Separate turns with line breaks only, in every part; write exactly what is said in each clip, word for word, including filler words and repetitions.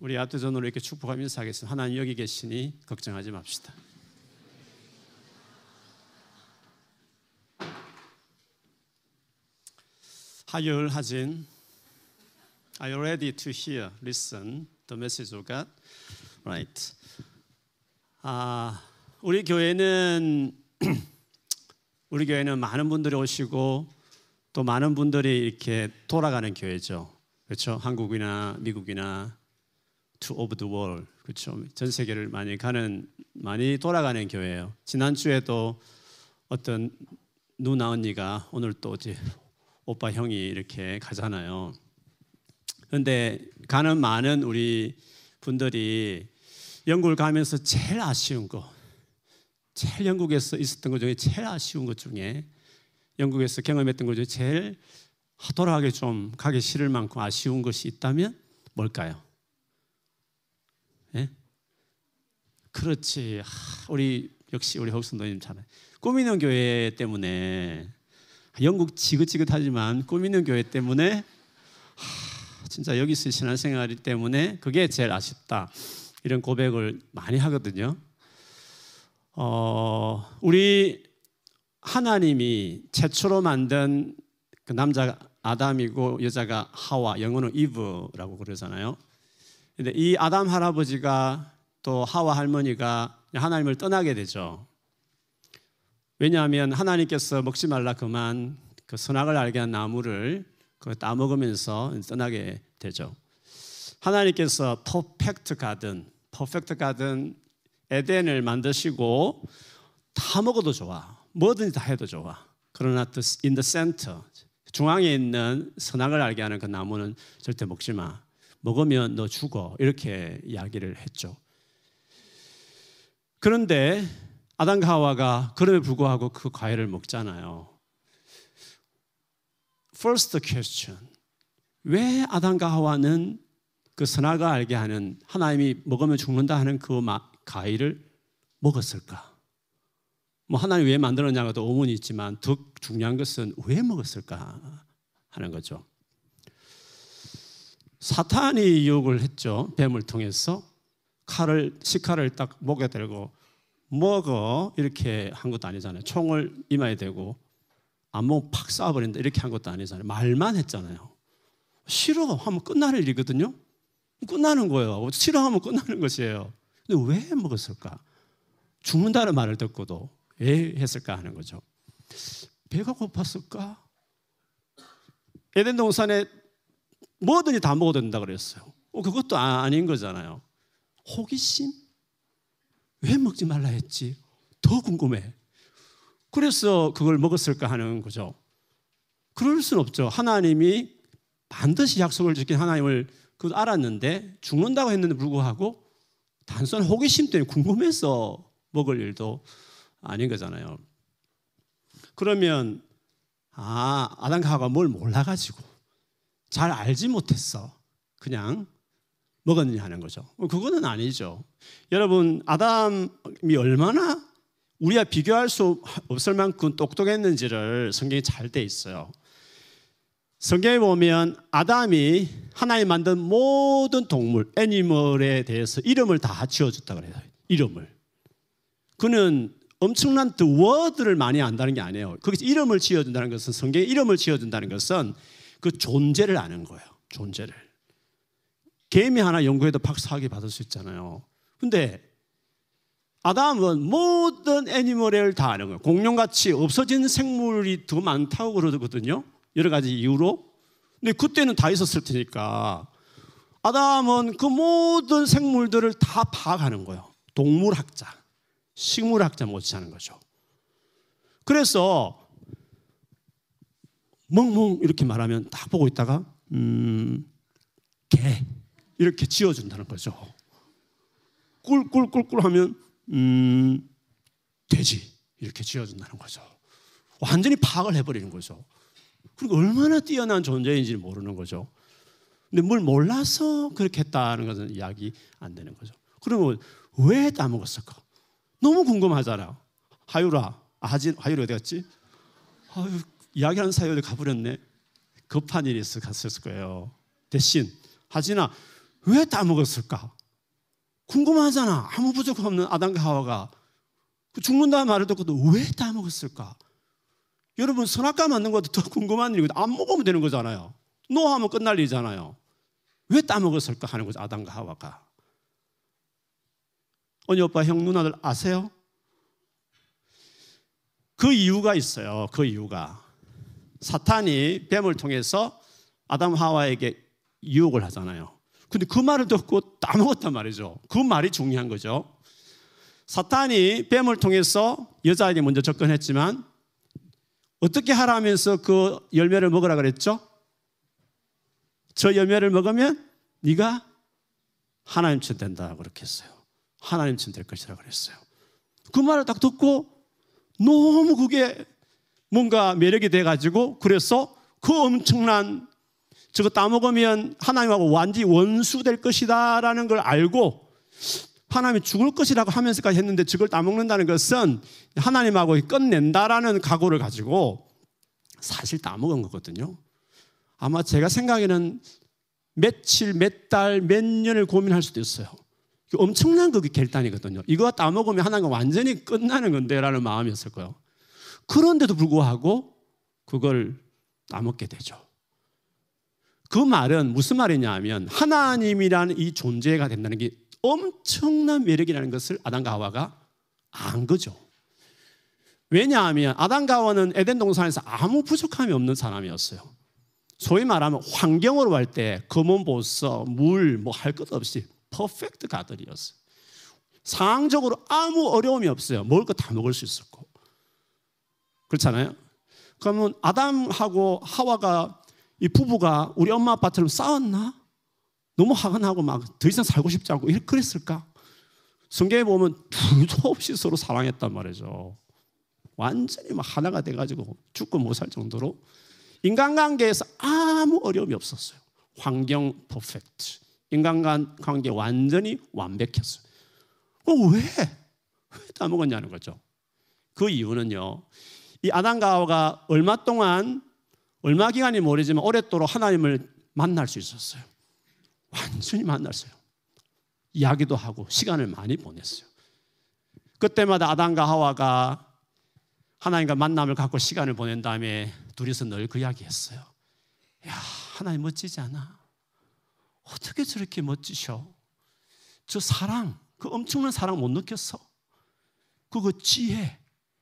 우리 아트전으로 이렇게 축복하며 인사하겠습니다. 하나님 여기 계시니 걱정하지 맙시다. 하율 하진, Are you ready to hear, listen the message of God? Right. 아, 우리 교회는 우리 교회는 많은 분들이 오시고 또 많은 분들이 이렇게 돌아가는 교회죠. 그렇죠? 한국이나 미국이나 to of the world, 그렇죠? 전 세계를 많이 가는 많이 돌아가는 교회예요. 지난 주에도 어떤 누나 언니가 오늘 또 이제 오빠 형이 이렇게 가잖아요. 그런데 가는 많은 우리 분들이 영국을 가면서 제일 아쉬운 거, 제일 영국에서 있었던 것 중에 제일 아쉬운 것 중에 영국에서 경험했던 것 중에 제일 돌아가기 좀 가기 싫을 만큼 아쉬운 것이 있다면 뭘까요? 예? 그렇지. 우리 역시 우리 흑순도님 잘 꾸미는 교회 때문에 영국 지긋지긋하지만 꾸미는 교회 때문에 하, 진짜 여기서 신앙생활 때문에 그게 제일 아쉽다. 이런 고백을 많이 하거든요. 어, 우리 하나님이 최초로 만든 그 남자가 아담이고 여자가 하와, 영어는 이브라고 그러잖아요. 근데 이 아담 할아버지가 또 하와 할머니가 하나님을 떠나게 되죠. 왜냐하면 하나님께서 먹지 말라 그만 그 선악을 알게 한 나무를 따먹으면서 떠나게 되죠. 하나님께서 퍼펙트 가든, 퍼펙트 가든 에덴을 만드시고 다 먹어도 좋아. 뭐든지 다 해도 좋아. 그러나 in the center, 중앙에 있는 선악을 알게 하는 그 나무는 절대 먹지 마. 먹으면 너 죽어. 이렇게 이야기를 했죠. 그런데 아담과 하와가 그럼에도 불구하고 그 과일을 먹잖아요. First question. 왜 아담과 하와는 그 선악을 알게 하는 하나님이 먹으면 죽는다 하는 그 과일을 먹었을까? 뭐 하나님 왜 만들었냐고도 의문이 있지만 더 중요한 것은 왜 먹었을까 하는 거죠. 사탄이 유혹을 했죠. 뱀을 통해서 칼을 식칼을 딱 목에 대고 먹어 이렇게 한 것도 아니잖아요. 총을 이마에 대고 안목 팍 쏴버린다 이렇게 한 것도 아니잖아요. 말만 했잖아요. 싫어하면 끝나는 일이거든요. 끝나는 거예요. 싫어하면 끝나는 것이에요. 근데 왜 먹었을까? 죽는다는 말을 듣고도 왜 했을까 하는 거죠. 배가 고팠을까? 에덴 동산에 뭐든지 다 먹어도 된다 그랬어요. 어, 그것도 아닌 거잖아요. 호기심? 왜 먹지 말라 했지? 더 궁금해. 그래서 그걸 먹었을까 하는 거죠. 그럴 수는 없죠. 하나님이 반드시 약속을 지킨 하나님을 그걸 알았는데 죽는다고 했는데 불구하고 단순한 호기심 때문에 궁금해서 먹을 일도 아닌 거잖아요. 그러면 아, 아담과 하와가 뭘 몰라가지고 잘 알지 못했어. 그냥 먹었느냐 하는 거죠. 그거는 아니죠. 여러분, 아담이 얼마나 우리가 비교할 수 없을 만큼 똑똑했는지를 성경이 잘 돼 있어요. 성경에 보면 아담이 하나님 만든 모든 동물, 애니멀에 대해서 이름을 다 지어줬다 그래요. 이름을. 그는 엄청난 그 워드를 많이 안다는 게 아니에요. 거기서 이름을 지어준다는 것은, 성경에 이름을 지어준다는 것은 그 존재를 아는 거예요. 존재를. 개미 하나 연구해도 박사학위 받을 수 있잖아요. 근데 아담은 모든 애니멀을 다 아는 거예요. 공룡같이 없어진 생물이 더 많다고 그러거든요. 여러 가지 이유로. 근데 그때는 다 있었을 테니까 아담은 그 모든 생물들을 다 파악하는 거예요. 동물학자, 식물학자 못지않은 거죠. 그래서 멍멍 이렇게 말하면 딱 보고 있다가 음, 개 이렇게 지어준다는 거죠. 꿀꿀꿀꿀 하면 음, 돼지 이렇게 지어준다는 거죠. 완전히 파악을 해버리는 거죠. 그리고 얼마나 뛰어난 존재인지 모르는 거죠. 근데 뭘 몰라서 그렇게 했다는 것은 이야기 안 되는 거죠. 그러면 왜 따먹었을까? 너무 궁금하잖아요. 하유라, 하진, 하유라 어디 갔지? 아유, 이야기하는 사이에 가버렸네. 급한 일이 있어 갔을 거예요. 대신 하진아, 왜 따먹었을까? 궁금하잖아. 아무 부족 없는 아담과 하와가 죽는다는 말을 듣고도 왜 따먹었을까? 여러분, 선악과 맞는 것도 더 궁금한 일이고 안 먹으면 되는 거잖아요. 노하면 끝날 일이잖아요. 왜 따먹었을까 하는 거죠, 아담과 하와가. 언니, 오빠, 형, 누나들 아세요? 그 이유가 있어요. 그 이유가 사탄이 뱀을 통해서 아담 하와에게 유혹을 하잖아요. 근데 그 말을 듣고 따먹었단 말이죠. 그 말이 중요한 거죠. 사탄이 뱀을 통해서 여자에게 먼저 접근했지만 어떻게 하라면서 그 열매를 먹으라 그랬죠? 저 열매를 먹으면 네가 하나님처럼 된다 그렇게 했어요. 하나님처럼 될 것이라 그랬어요. 그 말을 딱 듣고 너무 그게 뭔가 매력이 돼가지고 그래서 그 엄청난 저거 따먹으면 하나님하고 완전히 원수 될 것이다 라는 걸 알고 하나님이 죽을 것이라고 하면서까지 했는데 저걸 따먹는다는 것은 하나님하고 끝낸다라는 각오를 가지고 사실 따먹은 거거든요. 아마 제가 생각에는 며칠, 몇 달, 몇 년을 고민할 수도 있어요. 엄청난 그게 결단이거든요. 이거 따먹으면 하나님과 완전히 끝나는 건데 라는 마음이었을 거예요. 그런데도 불구하고 그걸 따먹게 되죠. 그 말은 무슨 말이냐 하면 하나님이라는 이 존재가 된다는 게 엄청난 매력이라는 것을 아담과 하와가 안 거죠. 왜냐하면 아담과 하와는 에덴 동산에서 아무 부족함이 없는 사람이었어요. 소위 말하면 환경으로 할 때 검은 보석, 물 뭐 할 것 없이 퍼펙트 가들이었어요. 상황적으로 아무 어려움이 없어요. 먹을 거 다 먹을 수 있었고. 그렇잖아요. 그러면 아담하고 하와가 이 부부가 우리 엄마 아빠처럼 싸웠나? 너무 화가 나고 막 더 이상 살고 싶지 않고 이렇게 그랬을까? 성경에 보면 둘도 없이 서로 사랑했단 말이죠. 완전히 막 하나가 돼가지고 죽고 못 살 정도로 인간관계에서 아무 어려움이 없었어요. 환경 퍼펙트. 인간관계 완전히 완벽했어요. 그럼 왜? 왜 따먹었냐는 거죠. 그 이유는요. 이 아담과 하와가 얼마 동안 얼마 기간이 모르지만 오랫도록 하나님을 만날 수 있었어요. 완전히 만났어요. 이야기도 하고 시간을 많이 보냈어요. 그때마다 아담과 하와가 하나님과 만남을 갖고 시간을 보낸 다음에 둘이서 늘 그 이야기했어요. 야, 하나님 멋지지 않아? 어떻게 저렇게 멋지셔? 저 사랑, 그 엄청난 사랑 못 느꼈어? 그거 지혜,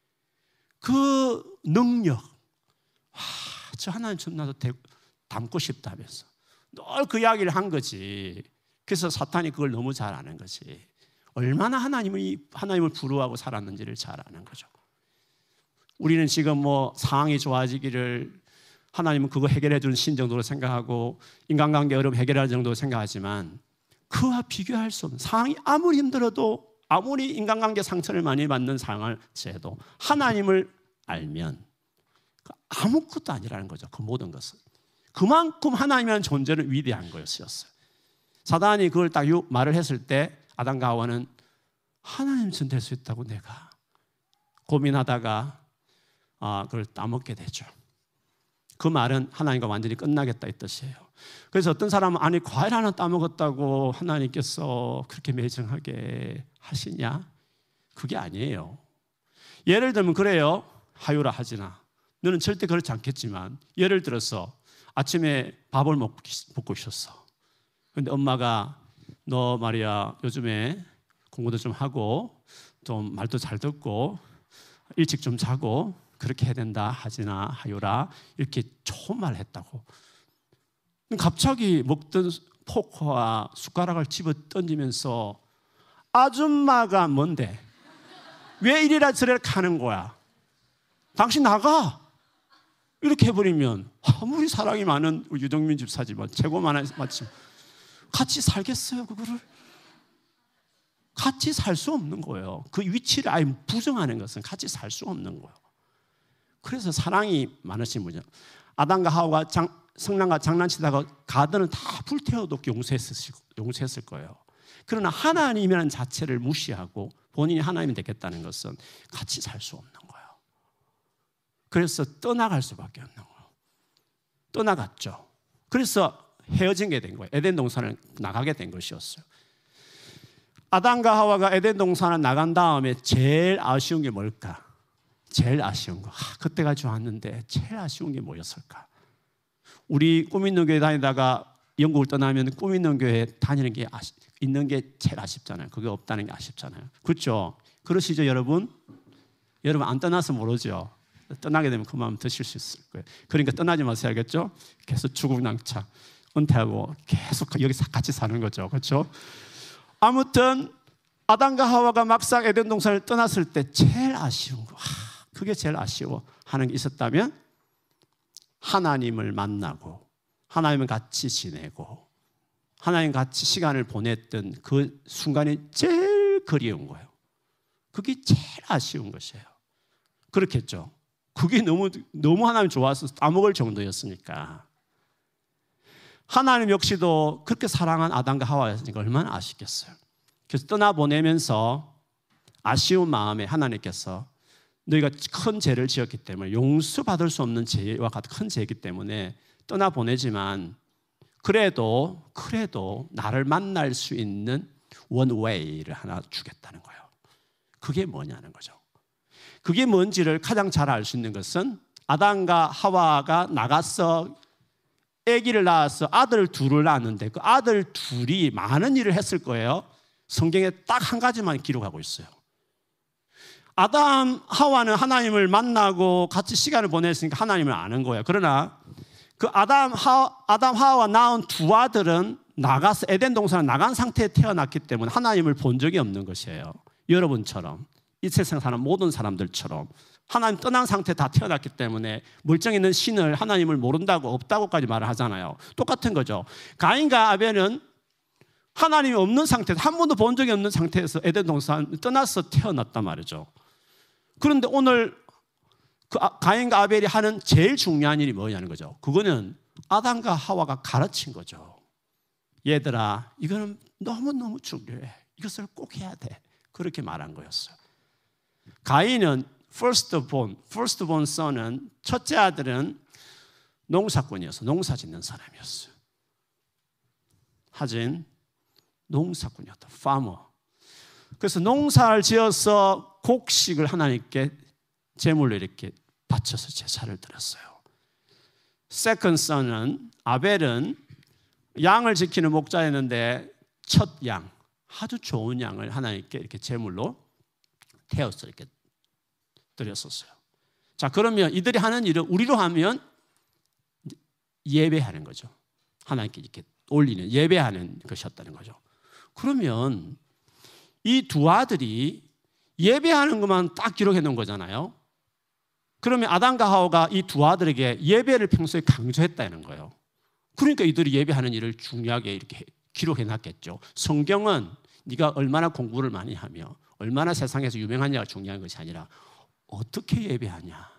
그 능력, 와, 저 하나님처럼 나도 닮고 싶다면서 늘 그 이야기를 한 거지. 그래서 사탄이 그걸 너무 잘 아는 거지. 얼마나 하나님을, 하나님을 부러워하고 살았는지를 잘 아는 거죠. 우리는 지금 뭐 상황이 좋아지기를 하나님은 그거 해결해 주는 신 정도로 생각하고 인간관계 어려움 해결할 정도로 생각하지만 그와 비교할 수 없는 상황이 아무리 힘들어도 아무리 인간관계 상처를 많이 받는 상황을 제도 하나님을 알면 아무것도 아니라는 거죠. 그 모든 것은. 그만큼 하나님이라는 존재는 위대한 거였어요. 사단이 그걸 딱 말을 했을 때 아담과 하와는 하나님처럼 될 수 있다고 내가 고민하다가 아, 그걸 따먹게 되죠. 그 말은 하나님과 완전히 끝나겠다 이 뜻이에요. 그래서 어떤 사람은 아니 과일 하나 따먹었다고 하나님께서 그렇게 매정하게 하시냐? 그게 아니에요. 예를 들면 그래요. 하유라 하지나. 너는 절대 그렇지 않겠지만 예를 들어서 아침에 밥을 먹고, 먹고 있었어. 그런데 엄마가 너 말이야 요즘에 공부도 좀 하고 좀 말도 잘 듣고 일찍 좀 자고 그렇게 해야 된다 하지나 하유라 이렇게 좋은 말을 했다고. 갑자기 먹던 포크와 숟가락을 집어 던지면서 아줌마가 뭔데? 왜 이리라 저리라 하는 거야? 당신 나가! 이렇게 해버리면 아무리 사랑이 많은 유동민 집사지만 최고만한 마침 같이 살겠어요 그거를? 같이 살 수 없는 거예요. 그 위치를 아예 부정하는 것은 같이 살 수 없는 거예요. 그래서 사랑이 많으신 분이죠. 아담과 하와가 장, 성랑과 장난치다가 가든을 다 불태워도 용서했을, 용서했을 거예요. 그러나 하나님이라는 자체를 무시하고 본인이 하나님이 되겠다는 것은 같이 살 수 없는 거예요. 그래서 떠나갈 수밖에 없는 거예요. 떠나갔죠. 그래서 헤어진 게 된 거예요. 에덴 동산을 나가게 된 것이었어요. 아담과 하와가 에덴 동산을 나간 다음에 제일 아쉬운 게 뭘까? 제일 아쉬운 거. 아, 그때가 좋았는데 제일 아쉬운 게 뭐였을까? 우리 꿈 있는 교회 다니다가 영국을 떠나면 꿈 있는 교회 다니는 게 아시, 있는 게 제일 아쉽잖아요. 그게 없다는 게 아쉽잖아요. 그렇죠? 그러시죠, 여러분? 여러분 안 떠나서 모르죠? 떠나게 되면 그 마음 드실 수 있을 거예요. 그러니까 떠나지 마세요, 알겠죠? 계속 주국낭차, 은퇴하고 계속 여기서 같이 사는 거죠, 그렇죠? 아무튼 아담과 하와가 막상 에덴 동산을 떠났을 때 제일 아쉬운 거, 아, 그게 제일 아쉬워 하는 게 있었다면 하나님을 만나고 하나님을 같이 지내고 하나님 같이 시간을 보냈던 그 순간이 제일 그리운 거예요. 그게 제일 아쉬운 것이에요. 그렇겠죠? 그게 너무 너무 하나님 좋아서 따먹을 정도였으니까. 하나님 역시도 그렇게 사랑한 아담과 하와였으니까 얼마나 아쉽겠어요. 그래서 떠나보내면서 아쉬운 마음에 하나님께서 너희가 큰 죄를 지었기 때문에 용서받을 수 없는 죄와 같은 큰 죄이기 때문에 떠나보내지만 그래도 그래도 나를 만날 수 있는 one way를 하나 주겠다는 거예요. 그게 뭐냐는 거죠. 그게 뭔지를 가장 잘 알 수 있는 것은 아담과 하와가 나가서 아기를 낳아서 아들 둘을 낳았는데 그 아들 둘이 많은 일을 했을 거예요. 성경에 딱 한 가지만 기록하고 있어요. 아담, 하와는 하나님을 만나고 같이 시간을 보냈으니까 하나님을 아는 거예요. 그러나 그 아담, 하, 아담, 하와가 낳은 두 아들은 나가서 에덴 동산에 나간 상태에 태어났기 때문에 하나님을 본 적이 없는 것이에요. 여러분처럼 이 세상 사는 모든 사람들처럼 하나님 떠난 상태에 다 태어났기 때문에 멀쩡히 있는 신을 하나님을 모른다고 없다고까지 말을 하잖아요. 똑같은 거죠. 가인과 아벨은 하나님이 없는 상태에서 한 번도 본 적이 없는 상태에서 에덴 동산 떠나서 태어났단 말이죠. 그런데 오늘 그 가인과 아벨이 하는 제일 중요한 일이 뭐냐는 거죠. 그거는 아담과 하와가 가르친 거죠. 얘들아, 이거는 너무너무 중요해. 이것을 꼭 해야 돼. 그렇게 말한 거였어요. 가인은 firstborn, firstborn son은 첫째 아들은 농사꾼이었어. 농사 짓는 사람이었어요. 하진 농사꾼이었다. farmer. 그래서 농사를 지어서 곡식을 하나님께 제물로 이렇게 바쳐서 제사를 드렸어요. second son은 아벨은 양을 지키는 목자였는데 첫 양, 아주 좋은 양을 하나님께 이렇게 제물로 태워서 이렇게 드렸었어요. 자, 그러면 이들이 하는 일을 우리로 하면 예배하는 거죠. 하나님께 이렇게 올리는 예배하는 것이었다는 거죠. 그러면 이 두 아들이 예배하는 것만 딱 기록해 놓은 거잖아요. 그러면 아담과 하와가 이 두 아들에게 예배를 평소에 강조했다는 거예요. 그러니까 이들이 예배하는 일을 중요하게 이렇게 기록해 놨겠죠. 성경은 네가 얼마나 공부를 많이 하며 얼마나 세상에서 유명하냐가 중요한 것이 아니라 어떻게 예배하냐.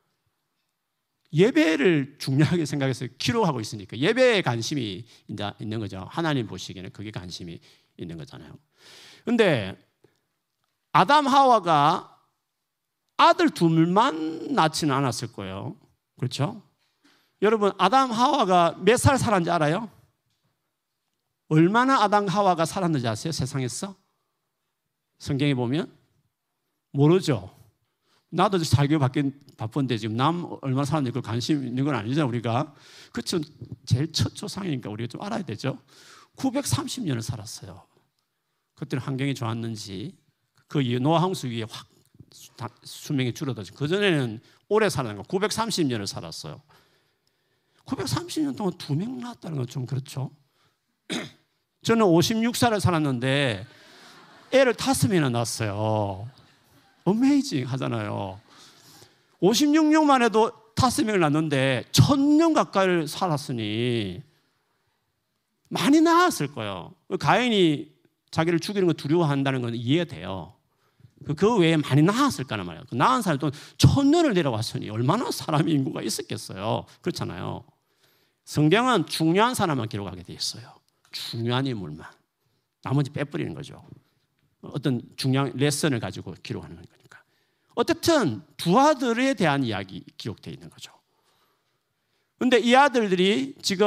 예배를 중요하게 생각해서 기록하고 있으니까 예배에 관심이 있는 거죠. 하나님 보시기에는 그게 관심이 있는 거잖아요. 그런데 아담 하와가 아들 둘만 낳지는 않았을 거예요. 그렇죠? 여러분, 아담 하와가 몇 살 살았는지 알아요? 얼마나 아담 하와가 살았는지 아세요? 세상에서? 성경에 보면 모르죠. 나도 살기 바뀐 바쁜데 지금 남 얼마나 살았는지 그 관심 있는 건 아니잖아요, 우리가. 그렇죠. 제일 첫 조상이니까 우리가 좀 알아야 되죠. 구백삼십 년을 살았어요. 그때는 환경이 좋았는지 그 노아 홍수 위에 확 수명이 줄어들었죠. 그전에는 오래 살았는 거 구백삼십 년을 살았어요. 구백삼십 년 동안 두 명 낳았다는 건 좀 그렇죠. 저는 오십육 살을 살았는데 애를 다섯 명이나 낳았어요. 어메이징 하잖아요. 오십육 년만 해도 다섯 명을 낳았는데 천 년 가까이 살았으니 많이 낳았을 거예요. 가인이 자기를 죽이는 거 두려워한다는 건 이해돼요. 그 외에 많이 낳았을 거란 말이에요. 그 낳은 사람도 천 년을 내려왔으니 얼마나 사람의 인구가 있었겠어요. 그렇잖아요. 성경은 중요한 사람만 기록하게 돼 있어요. 중요한 인물만. 나머지 빼버리는 거죠. 어떤 중요한 레슨을 가지고 기록하는 거니까. 어쨌든 두 아들에 대한 이야기 기록되어 있는 거죠. 그런데 이 아들들이 지금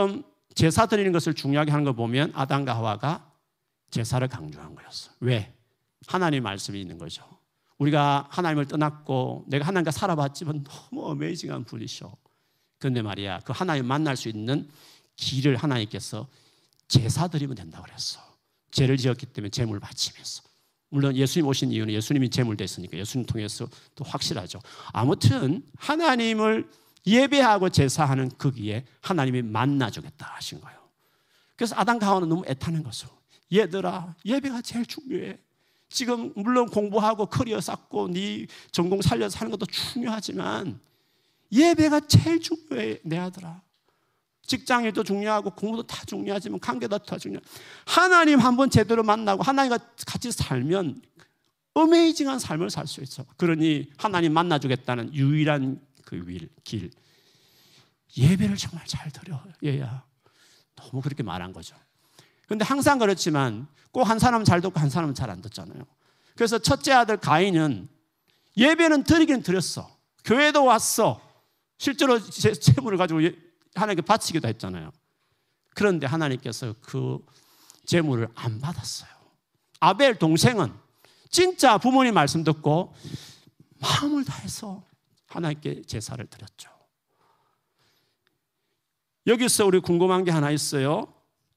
제사 드리는 것을 중요하게 하는 걸 보면 아담과 하와가 제사를 강조한 거였어. 왜? 하나님 말씀이 있는 거죠. 우리가 하나님을 떠났고 내가 하나님과 살아봤지만 너무 어메이징한 분이셔. 그런데 말이야, 그 하나님 만날 수 있는 길을 하나님께서 제사 드리면 된다고 그랬어. 죄를 지었기 때문에 제물 바치면서. 물론 예수님 오신 이유는 예수님이 제물 됐으니까 예수님 통해서 또 확실하죠. 아무튼 하나님을 예배하고 제사하는 거기에 하나님이 만나주겠다 하신 거예요. 그래서 아담과 하와는 너무 애타는 거죠. 얘들아, 예배가 제일 중요해. 지금 물론 공부하고 커리어 쌓고 네 전공 살려서 하는 것도 중요하지만 예배가 제일 중요해, 내 아들아. 직장일도 중요하고 공부도 다 중요하지만 관계도 다 중요해. 하나님 한번 제대로 만나고 하나님과 같이 살면 어메이징한 삶을 살 수 있어. 그러니 하나님 만나주겠다는 유일한 그 길, 예배를 정말 잘 드려. 얘야, 너무 그렇게 말한 거죠. 그런데 항상 그렇지만 꼭 한 사람은 잘 듣고 한 사람은 잘 안 듣잖아요. 그래서 첫째 아들 가인은 예배는 드리긴 드렸어. 교회도 왔어. 실제로 제물을 가지고 하나님께 바치기도 했잖아요. 그런데 하나님께서 그 제물을 안 받았어요. 아벨 동생은 진짜 부모님 말씀 듣고 마음을 다해서 하나님께 제사를 드렸죠. 여기서 우리 궁금한 게 하나 있어요.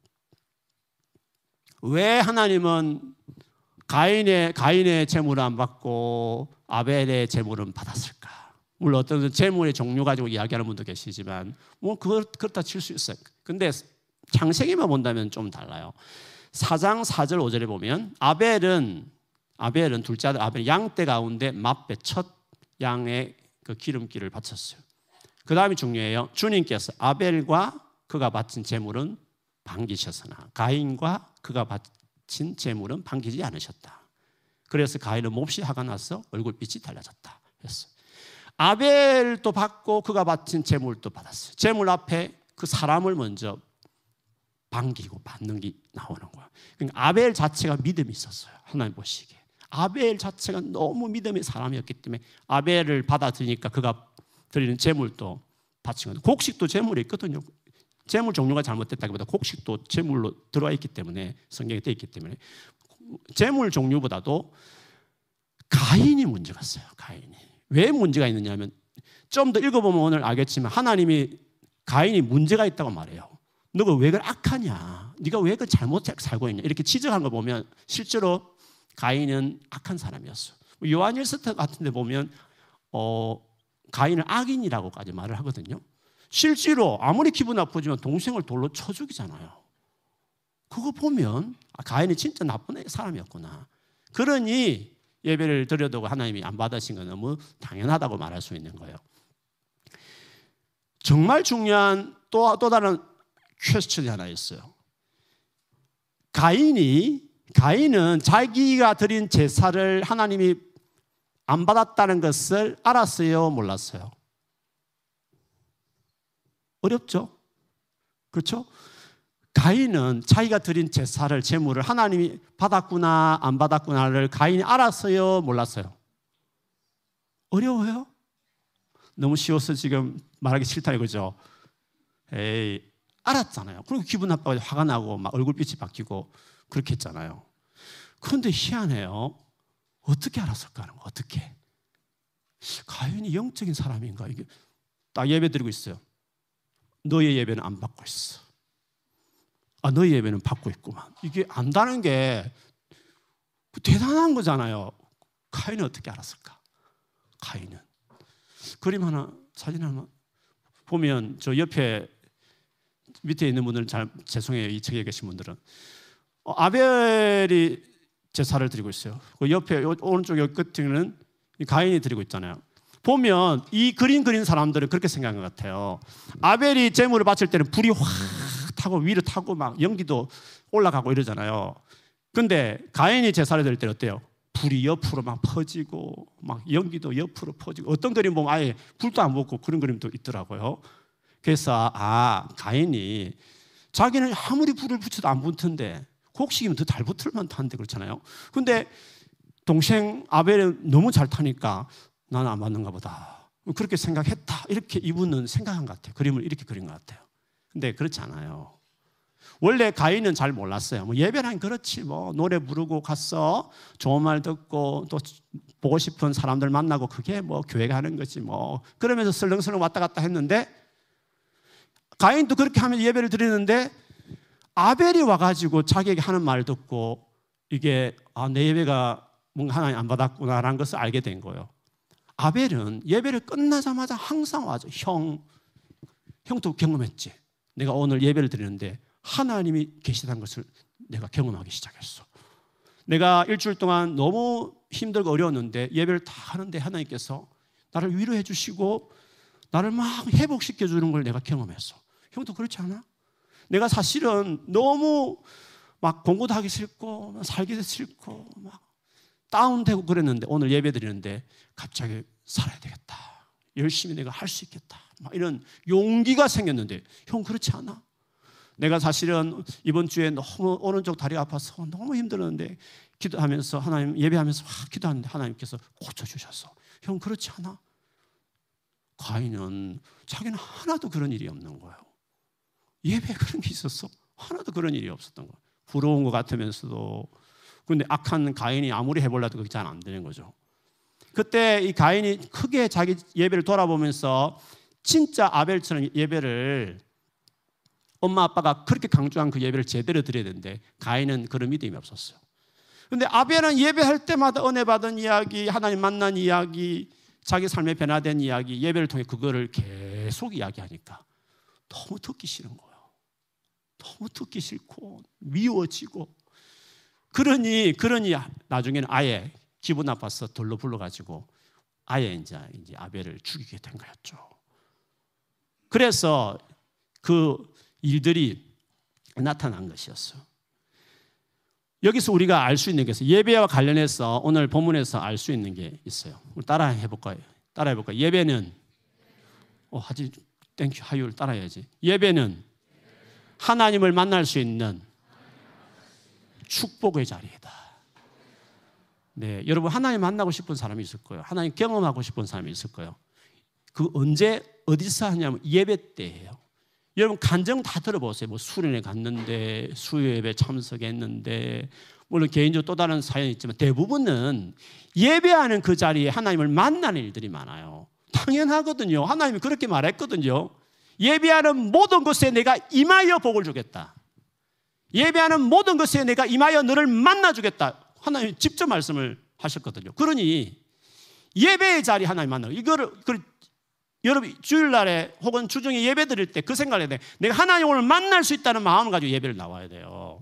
왜 하나님은 가인의, 가인의 제물을 안 받고 아벨의 제물은 받았을까? 물론 어떤 제물의 종류 가지고 이야기하는 분도 계시지만 뭐 그걸 그렇다 칠 수 있어요. 근데 창세기만 본다면 좀 달라요. 사 장 사 절 오 절에 보면 아벨은 아벨은 둘째 아들 아벨 양떼 가운데 맏배 첫 양의 그 기름기를 바쳤어요. 그 다음이 중요해요. 주님께서 아벨과 그가 바친 제물은 반기셨으나 가인과 그가 바친 제물은 반기지 않으셨다. 그래서 가인은 몹시 화가 나서 얼굴빛이 달라졌다 했어요. 아벨도 받고 그가 바친 제물도 받았어요. 제물 앞에 그 사람을 먼저 반기고 받는 게 나오는 거야. 그러니까 아벨 자체가 믿음이 있었어요. 하나님 보시기에. 아벨 자체가 너무 믿음의 사람이었기 때문에 아벨을 받아들이니까 그가 드리는 제물도 바친 거예요. 곡식도 제물이 있거든요. 제물 종류가 잘못됐다기보다 곡식도 제물로 들어와 있기 때문에 성경에 되어 있기 때문에 제물 종류보다도 가인이 문제가 있어요. 가인이. 왜 문제가 있느냐면 좀 더 읽어보면 오늘 알겠지만 하나님이 가인이 문제가 있다고 말해요. 너가 왜 그걸 악하냐? 네가 왜 그걸 잘못 살고 있냐? 이렇게 지적한 거 보면 실제로 가인은 악한 사람이었어. 요한일서 같은 데 보면 어, 가인은 악인이라고까지 말을 하거든요. 실제로 아무리 기분 나쁘지만 동생을 돌로 쳐 죽이잖아요. 그거 보면 가인이 진짜 나쁜 사람이었구나. 그러니 예배를 드려도 하나님이 안 받으신 건 너무 당연하다고 말할 수 있는 거예요. 정말 중요한 또, 또 다른 퀘스천이 하나 있어요. 가인이, 가인은 자기가 드린 제사를 하나님이 안 받았다는 것을 알았어요? 몰랐어요? 어렵죠? 그렇죠? 가인은 자기가 드린 제사를, 제물을 하나님이 받았구나 안 받았구나를 가인이 알았어요? 몰랐어요? 어려워요? 너무 쉬워서 지금 말하기 싫다 이거죠? 에이, 알았잖아요. 그리고 기분 나빠서 화가 나고 막 얼굴빛이 바뀌고 그렇게 했잖아요. 그런데 희한해요. 어떻게 알았을까 하는 거, 어떻게? 가인이 영적인 사람인가? 이게 딱 예배 드리고 있어요. 너의 예배는 안 받고 있어. 아, 너의 예배는 받고 있구만. 이게 안다는 게 대단한 거잖아요. 가인은 어떻게 알았을까? 가인은. 그림 하나, 사진 하나 보면 저 옆에 밑에 있는 분들은 잘 죄송해요. 이 책에 계신 분들은 어, 아벨이 제사를 드리고 있어요. 그 옆에 오른쪽 옆 끝에는 가인이 드리고 있잖아요. 보면 이 그림 그린 사람들은 그렇게 생각한 것 같아요. 아벨이 제물을 바칠 때는 불이 확 타고 위로 타고 막 연기도 올라가고 이러잖아요. 근데 가인이 제사를 드릴 때는 어때요? 불이 옆으로 막 퍼지고 막 연기도 옆으로 퍼지고 어떤 그림 보면 아예 불도 안 붙고 그런 그림도 있더라고요. 그래서 아, 가인이 자기는 아무리 불을 붙여도 안 붙는데 곡식이면 더 잘 붙을 만한데 그렇잖아요. 근데 동생 아벨은 너무 잘 타니까 나는 안 맞는가 보다. 그렇게 생각했다. 이렇게 이분은 생각한 것 같아요. 그림을 이렇게 그린 것 같아요. 근데 그렇지 않아요. 원래 가인은 잘 몰랐어요. 뭐 예배란 그렇지 뭐 노래 부르고 가서 좋은 말 듣고 또 보고 싶은 사람들 만나고 그게 뭐 교회 가는 거지 뭐 그러면서 설렁설렁 왔다 갔다 했는데 가인도 그렇게 하면서 예배를 드리는데 아벨이 와가지고 자기에게 하는 말 듣고 이게 아, 내 예배가 뭔가 하나님 안 받았구나라는 것을 알게 된 거예요. 아벨은 예배를 끝나자마자 항상 와죠. 형, 형도 경험했지. 내가 오늘 예배를 드리는데 하나님이 계시다는 것을 내가 경험하기 시작했어. 내가 일주일 동안 너무 힘들고 어려웠는데 예배를 다 하는데 하나님께서 나를 위로해 주시고 나를 막 회복시켜 주는 걸 내가 경험했어. 형도 그렇지 않아? 내가 사실은 너무 막 공부도 하기 싫고 살기도 싫고 막 다운되고 그랬는데 오늘 예배 드리는데 갑자기 살아야 되겠다. 열심히 내가 할 수 있겠다. 막 이런 용기가 생겼는데 형 그렇지 않아? 내가 사실은 이번 주에 너무 오른쪽 다리가 아파서 너무 힘들었는데 기도하면서 하나님 예배하면서 막 기도하는데 하나님께서 고쳐주셨어. 형 그렇지 않아? 가인은 자기는 하나도 그런 일이 없는 거예요. 예배에 그런 게 있었어? 하나도 그런 일이 없었던 거예요. 부러운 것 같으면서도. 그런데 악한 가인이 아무리 해보려도 그게 잘 안 되는 거죠. 그때 이 가인이 크게 자기 예배를 돌아보면서 진짜 아벨처럼 예배를 엄마 아빠가 그렇게 강조한 그 예배를 제대로 드려야 되는데 가인은 그런 믿음이 없었어요. 그런데 아벨은 예배할 때마다 은혜 받은 이야기, 하나님 만난 이야기, 자기 삶에 변화된 이야기, 예배를 통해 그거를 계속 이야기하니까 너무 듣기 싫은 거예요. 너무 듣기 싫고 미워지고 그러니 그러니 나중에는 아예 기분 나빠서 돌로 불러가지고 아예 이제 이제 아벨을 죽이게 된 거였죠. 그래서 그 일들이 나타난 것이었어요. 여기서 우리가 알 수 있는 게 있어요. 예배와 관련해서 오늘 본문에서 알 수 있는 게 있어요. 우리 따라 해볼까요? 따라 해볼까요? 예배는 어, 하지 땡큐 하율 따라해야지. 예배는 하나님을 만날 수 있는 축복의 자리이다. 네, 여러분 하나님 만나고 싶은 사람이 있을 거예요. 하나님 경험하고 싶은 사람이 있을 거예요. 그 언제 어디서 하냐면 예배 때예요. 여러분 간증 다 들어보세요. 뭐 수련회 갔는데 수요예배 참석했는데 물론 개인적으로 또 다른 사연이 있지만 대부분은 예배하는 그 자리에 하나님을 만나는 일들이 많아요. 당연하거든요. 하나님이 그렇게 말했거든요. 예배하는 모든 것에 내가 임하여 복을 주겠다. 예배하는 모든 것에 내가 임하여 너를 만나주겠다. 하나님이 직접 말씀을 하셨거든요. 그러니 예배의 자리 하나님 만나고 이거를 여러분 주일날에 혹은 주중에 예배 드릴 때 그 생각을 해야 돼. 내가 하나님을 만날 수 있다는 마음을 가지고 예배를 나와야 돼요.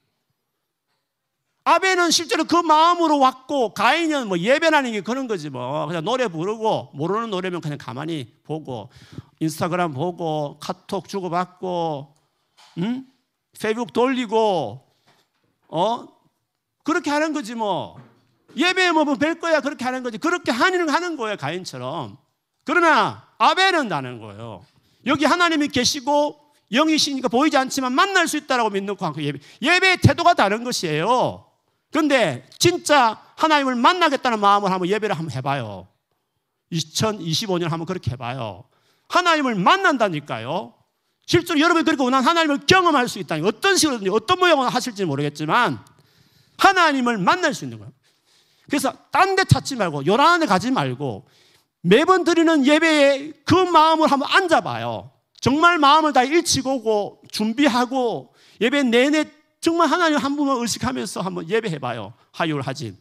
아벨은 실제로 그 마음으로 왔고 가인은 뭐 예배라는 게 그런 거지 뭐 그냥 노래 부르고 모르는 노래면 그냥 가만히 보고 인스타그램 보고 카톡 주고받고 응? 페이북 돌리고 어 그렇게 하는 거지 뭐 예배에 뭐 뵐 거야 그렇게 하는 거지 그렇게 하는 하는 거예요 가인처럼. 그러나 아벨은 나는 거예요. 여기 하나님이 계시고 영이시니까 보이지 않지만 만날 수 있다라고 믿는 그 예배. 예배의 태도가 다른 것이에요. 그런데 진짜 하나님을 만나겠다는 마음을 한번 예배를 한번 해봐요. 이천이십오 년 한번 그렇게 해봐요. 하나님을 만난다니까요. 실제로 여러분이 그렇게 원하는 하나님을 경험할 수 있다니 어떤 식으로든지 어떤 모양으로 하실지 모르겠지만 하나님을 만날 수 있는 거예요. 그래서 딴 데 찾지 말고 요란한 데 가지 말고 매번 드리는 예배에 그 마음을 한번 앉아봐요. 정말 마음을 다 일치고 오고 준비하고 예배 내내 정말 하나님 한 분만 의식하면서 한번 예배해봐요. 하율 하진.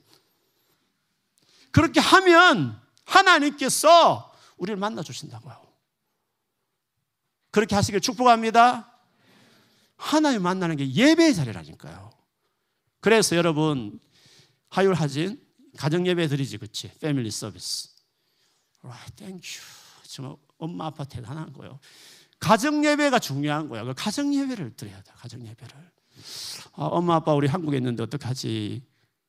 그렇게 하면 하나님께서 우리를 만나주신다고요. 그렇게 하시길 축복합니다. 하나님 만나는 게 예배의 자리라니까요. 그래서 여러분 하율 하진 가정 예배 드리지 그치? 패밀리 서비스. Right, thank you. 정말 엄마 아빠 대단한 거예요. 가정 예배가 중요한 거야. 가정 예배를 드려야 돼. 가정 예배를. 아, 엄마 아빠 우리 한국에 있는데 어떡하지?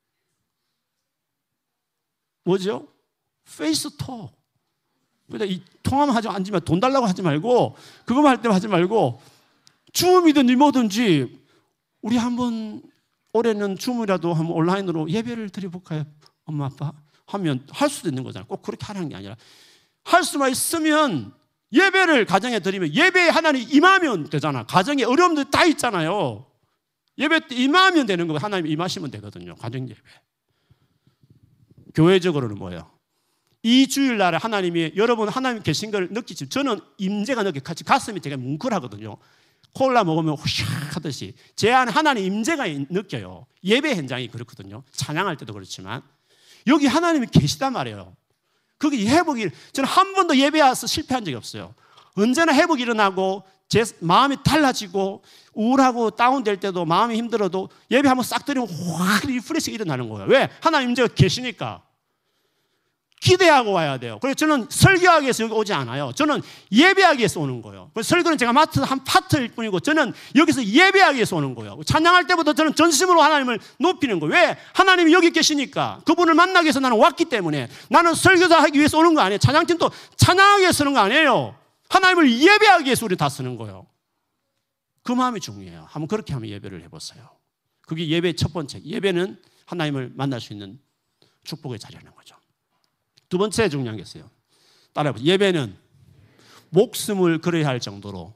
뭐죠? 페이스톡. 근데 이 통화만 하지 않지만 돈 달라고 하지 말고 그거만 할 때만 하지 말고 줌이든지 뭐든지 우리 한번 올해는 줌이라도 한번 온라인으로 예배를 드려볼까요? 엄마 아빠 하면 할 수도 있는 거잖아요. 꼭 그렇게 하라는 게 아니라 할 수만 있으면 예배를 가정에 드리면 예배에 하나님 임하면 되잖아. 가정에 어려움들 다 있잖아요. 예배 때 임하면 되는 거고 하나님 임하시면 되거든요. 가정 예배. 교회적으로는 뭐예요? 이 주일날에 하나님이 여러분 하나님 계신 걸 느끼지. 저는 임재가 느껴 같이 가슴이 되게 뭉클하거든요. 콜라 먹으면 후샥 하듯이 제 안에 하나님 임재가 느껴요. 예배 현장이 그렇거든요. 찬양할 때도 그렇지만 여기 하나님이 계시단 말이에요. 그게 회복이, 저는 한 번도 예배 와서 실패한 적이 없어요. 언제나 회복이 일어나고 제 마음이 달라지고 우울하고 다운될 때도 마음이 힘들어도 예배 한번 싹 드리면 확 리프레시가 일어나는 거예요. 왜? 하나님 임재가 계시니까. 기대하고 와야 돼요. 그래서 저는 설교하기 위해서 여기 오지 않아요. 저는 예배하기 위해서 오는 거예요. 설교는 제가 맡은 한 파트일 뿐이고 저는 여기서 예배하기 위해서 오는 거예요. 찬양할 때부터 저는 전심으로 하나님을 높이는 거예요. 왜? 하나님이 여기 계시니까. 그분을 만나기 위해서 나는 왔기 때문에. 나는 설교자 하기 위해서 오는 거 아니에요. 찬양팀도 찬양하기 위해서 쓰는 거 아니에요. 하나님을 예배하기 위해서 우리 다 쓰는 거예요. 그 마음이 중요해요. 한번 그렇게 한번 예배를 해보세요. 그게 예배의 첫 번째. 예배는 하나님을 만날 수 있는 축복의 자리라는 거죠. 두 번째 중요한 게 있어요. 따라해보세요. 예배는 목숨을 걸어야 할 정도로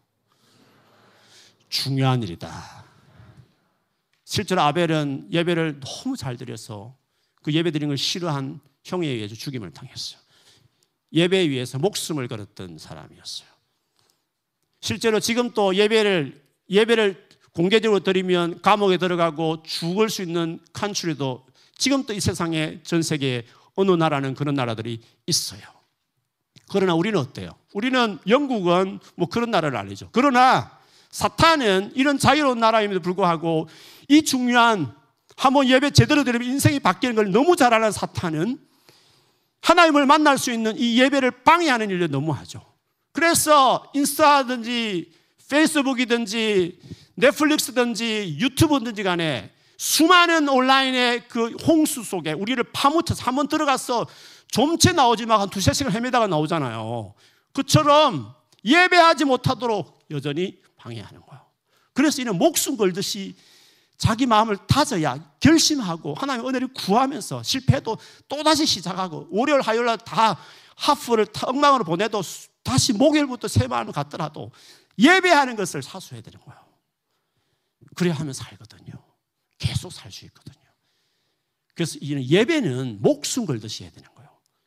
중요한 일이다. 실제로 아벨은 예배를 너무 잘 드려서 그 예배 드리는 걸 싫어한 형에 의해서 죽임을 당했어요. 예배에 위해서 목숨을 걸었던 사람이었어요. 실제로 지금 또 예배를 예배를 공개적으로 드리면 감옥에 들어가고 죽을 수 있는 칸츄리도 지금 또 이 세상에 전 세계에 어느 나라는 그런 나라들이 있어요. 그러나 우리는 어때요? 우리는 영국은 뭐 그런 나라를 아니죠. 그러나 사탄은 이런 자유로운 나라임에도 불구하고 이 중요한 한번 예배 제대로 드리면 인생이 바뀌는 걸 너무 잘 아는 사탄은 하나님을 만날 수 있는 이 예배를 방해하는 일을 너무 하죠. 그래서 인스타든지 페이스북이든지 넷플릭스든지 유튜브든지 간에 수많은 온라인의 그 홍수 속에 우리를 파묻혀서 한번 들어가서 좀채 나오지 막 한 두세 시간 헤매다가 나오잖아요. 그처럼 예배하지 못하도록 여전히 방해하는 거예요. 그래서 이는 목숨 걸듯이 자기 마음을 다져야 결심하고 하나님의 은혜를 구하면서 실패해도 또다시 시작하고 월요일 화요일 다 하프를 엉망으로 보내도 다시 목요일부터 새 마음을 갖더라도 예배하는 것을 사수해야 되는 거예요. 그래야 하면 살거든요. 계속 살 수 있거든요. 그래서 이는 예배는 목숨 걸듯이 해야 되는 거예요.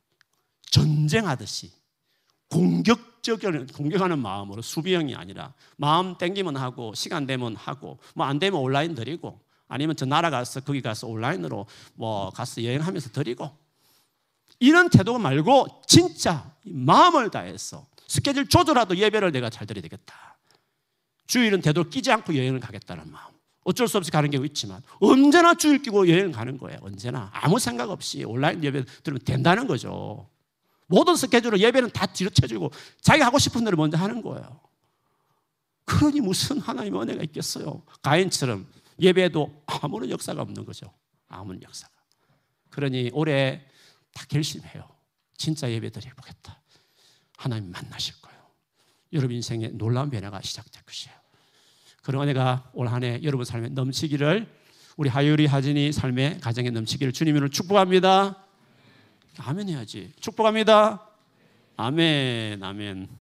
전쟁하듯이 공격적인 공격하는 마음으로 수비형이 아니라 마음 땡기면 하고 시간 되면 하고 뭐 안 되면 온라인 드리고 아니면 저 나라 가서 거기 가서 온라인으로 뭐 가서 여행하면서 드리고 이런 태도 말고 진짜 마음을 다해서 스케줄 조절하도 예배를 내가 잘 드려야 되겠다. 주일은 되도록 끼지 않고 여행을 가겠다는 마음. 어쩔 수 없이 가는 경우 있지만 언제나 주일 끼고 여행 가는 거예요. 언제나 아무 생각 없이 온라인 예배 들으면 된다는 거죠. 모든 스케줄을 예배는 다 뒤로 쳐주고 자기가 하고 싶은 대로 먼저 하는 거예요. 그러니 무슨 하나님의 은혜가 있겠어요. 가인처럼 예배에도 아무런 역사가 없는 거죠. 아무런 역사가. 그러니 올해 다 결심해요. 진짜 예배 드려보겠다. 하나님 만나실 거예요. 여러분 인생에 놀라운 변화가 시작될 것이에요. 그런 은혜가 올 한 해 여러분 삶에 넘치기를 우리 하율이 하진이 삶의 가정에 넘치기를 주님으로 축복합니다. 아멘 해야지. 축복합니다. 아멘, 아멘.